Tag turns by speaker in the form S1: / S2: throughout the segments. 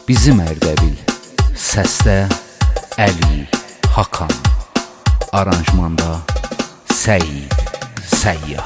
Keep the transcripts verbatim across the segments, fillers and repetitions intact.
S1: Bizim Ərdəbil. Səsdə Əli Hakan. Aranjmanda Səid Səyyah.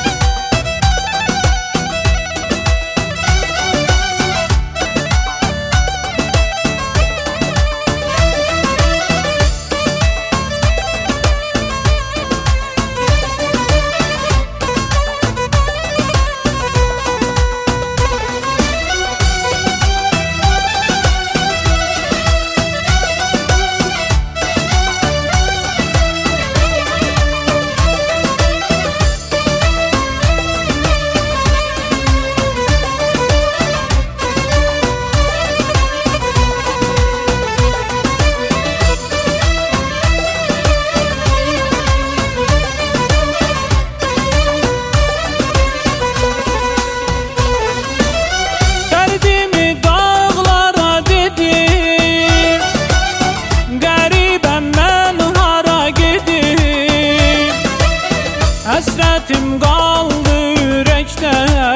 S2: Həsrətim qaldı ürəkdə,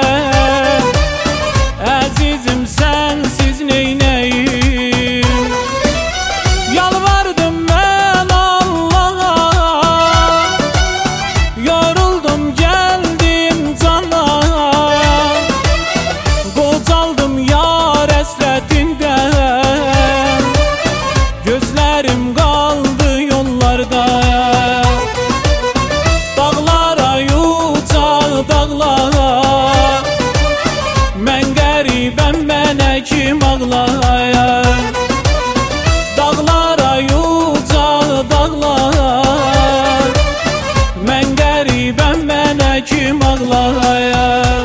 S2: əzizim sənsiz neynəyim? Yalvardım mən Allaha, yoruldum gəldim cana, qocaldım yar həsrətində, gözlərim qaldı yollarda. Dağlar, mən qəribəm, mənə kim ağlayar? Dağlara yucaq dağlar, mən qəribəm, mənə kim ağlayar?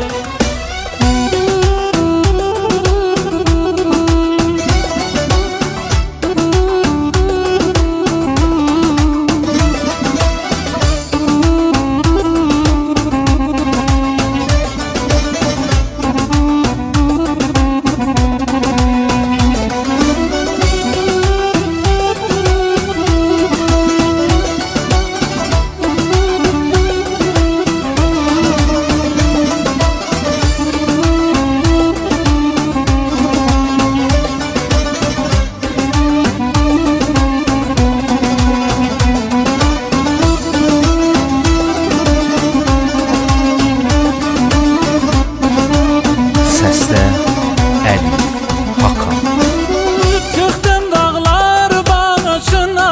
S1: Səsdə Əli Hakan.
S2: Çıxdım dağlar başına,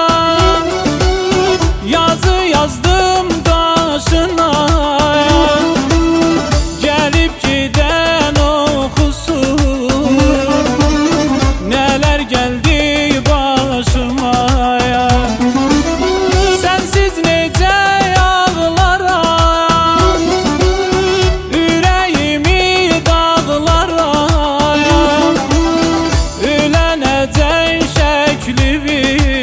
S2: yazı yazdım daşına, gəlib gedən oxusun, nələr gəldi başıma. Sənsiz necə ağlaram, ürəyimi dağlaram, ölənəcək şəklivi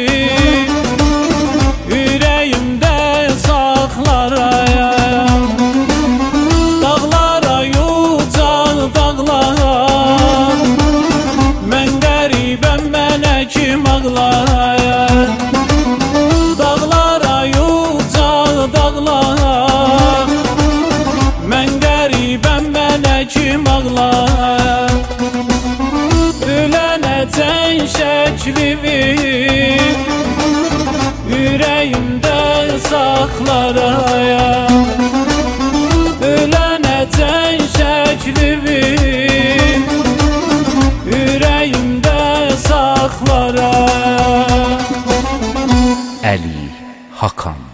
S2: ürəyimdə saxlarayam. Dağlara yucaq dağlar, mən qəribəm, mənə kim ağlayar? Dağlara yucaq dağlar, mən qəribəm, mənə kim ağlayar? Ölənəcək şəklivi ürəyimdə saxlarayam. Ölənəcək şəklivi ürəyimdə saxlarayam.
S1: Əli Hakan.